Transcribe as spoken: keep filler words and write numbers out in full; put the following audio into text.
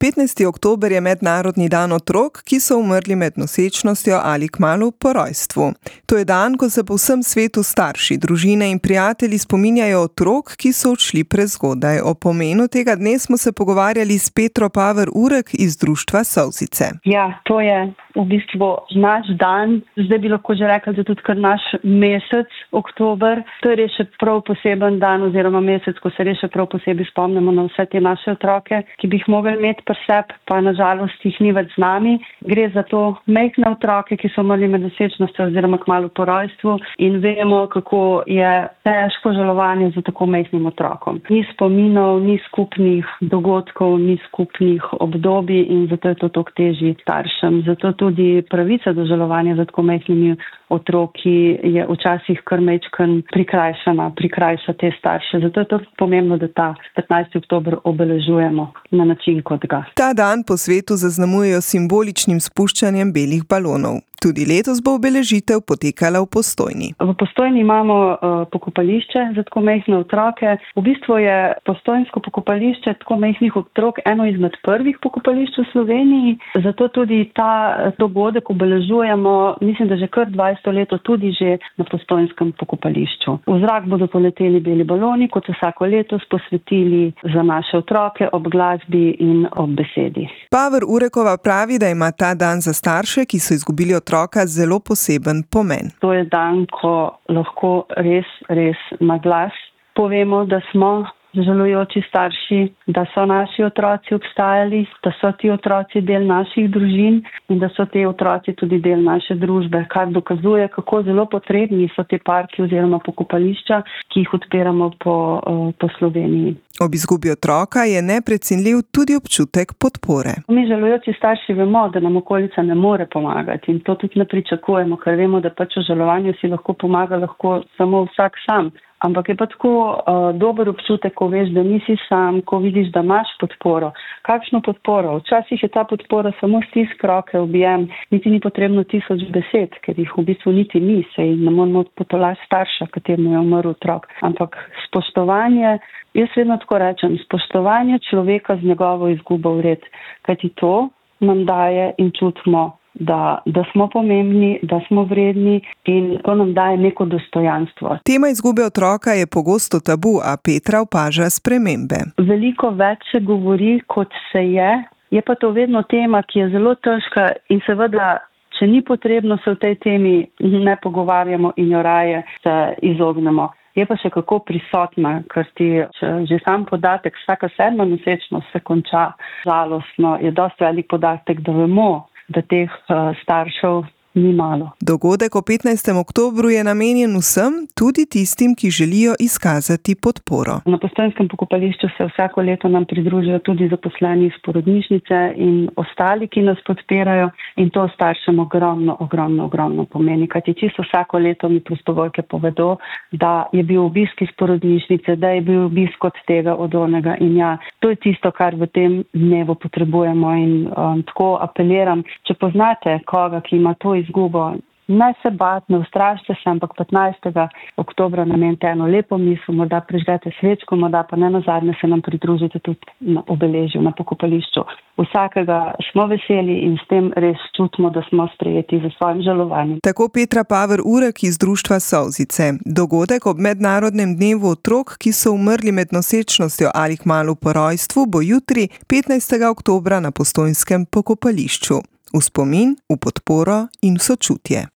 petnajsti oktober je mednarodni dan otrok, ki so umrli med nosečnostjo ali kmalu po rojstvu. To je dan, ko se po vsem svetu starši, družine in prijatelji spominjajo otrok, ki so odšli prezgodaj. O pomenu tega dne smo se pogovarjali s Petro Paver Urek iz društva Solzice. Ja, to je v bistvu naš dan. Zdaj bi lahko že rekli, da tudi kar naš mesec, oktober. To je res še prav poseben dan oziroma mesec, ko se res še prav posebej spomnimo na vse te naše otroke, ki bi jih mogli imeti pri sebi, pa nažalost jih ni več z nami. Gre za to majhne otroke, ki so umrli med nosečnostjo oziroma kmalu po rojstvu in vemo, kako je težko žalovanje za tako majhnim otrokom. Ni spominov, ni skupnih dogodkov, ni skupnih obdobij in zato je to toliko težje staršem. Zato tudi pravica do žalovanja za tako majhnimi otroki je včasih kar majčken prikrajšana, prikrajša te starše. Zato je to pomembno, da ta petnajsti oktober obeležujemo na način, kot ga. Ta dan po svetu zaznamujejo simboličnim spuščanjem belih balonov. Tudi letos bo obeležitev potekala v Postojni. V Postojni imamo uh, pokopališče za tako majhne otroke. V bistvu je postojnsko pokopališče tako majhnih otrok eno izmed prvih pokopališč v Sloveniji. Zato tudi ta dogodek obeležujemo, mislim, da že kar dvajseto leto tudi že na postojnskem pokopališču. V zrak bodo poleteli beli baloni, kot vsako letos posvetili za naše otroke ob glasbi in ob besedi. Paver Urekova pravi, da ima ta dan za starše, ki so izgubili otroka, zelo poseben pomen. To je dan, ko lahko res, res na glas povemo, da smo žalujoči starši, da so naši otroci obstajali, da so ti otroci del naših družin in da so ti otroci tudi del naše družbe, kar dokazuje, kako zelo potrebni so te parki oziroma pokopališča, ki jih odpiramo po, po Sloveniji. Ob izgubi otroka je neprecenljiv tudi občutek podpore. Mi žalujoči starši vemo, da nam okolica ne more pomagati in to tudi ne pričakujemo, ker vemo, da pač v žalovanju si lahko pomaga lahko samo vsak sam. Ampak je pa tako uh, dober občutek, ko veš, da nisi sam, ko vidiš, da imaš podporo. Kakšno podporo? Včasih je ta podpora samo stisk roke, objem, niti ni potrebno tisoč besed, ker jih v bistvu niti ni, sej ne moramo potolati starša, kateremu je umrl otrok. Ampak spoštovanje, jaz vedno tako rečem, spoštovanje človeka z njegovo izgubo vred, kajti to nam daje in čutimo, Da, da smo pomembni, da smo vredni in to nam daje neko dostojanstvo. Tema izgube otroka je pogosto tabu, a Petra opaža spremembe. Veliko več se govori, kot se je. Je pa to vedno tema, ki je zelo težka in seveda, če ni potrebno, se v tej temi ne pogovarjamo in jo raje se izognemo. Je pa še kako prisotna, ker ti že sam podatek, vsaka sedma nosečnost se konča žalostno, je dosti velik podatek, da vemo, da teh uh, staršev ni malo. Dogodek o petnajstem oktobru je namenjen vsem, tudi tistim, ki želijo izkazati podporo. Na postojnskem pokopališču se vsako leto nam pridružijo tudi zaposleni iz porodnišnice in ostali, ki nas podpirajo in to staršem ogromno, ogromno, ogromno pomeni. Kajti čisto vsako leto mi prostovoljke povedo, da je bil obisk iz porodnišnice, da je bil obisk od tega, od onega in ja, to je tisto, kar v tem dnevu potrebujemo in um, tako apeliram, če poznate koga, ki ima to izgubo, ne se bat, ne ustrašite se, ampak petnajstega oktobra namenite eno lepo misel, morda prižgete svečko, morda pa ne nazadnje se nam pridružite tudi na obeležju, na pokopališču. Vsakega smo veseli in s tem res čutimo, da smo sprejeti za svojim žalovanjem. Tako Petra Paver Urek iz društva Solzice. Dogodek ob mednarodnem dnevu otrok, ki so umrli med nosečnostjo ali kmalu po rojstvu, bo jutri, petnajstega oktobra na postojnskem pokopališču. V spomin, v podporo in v sočutje.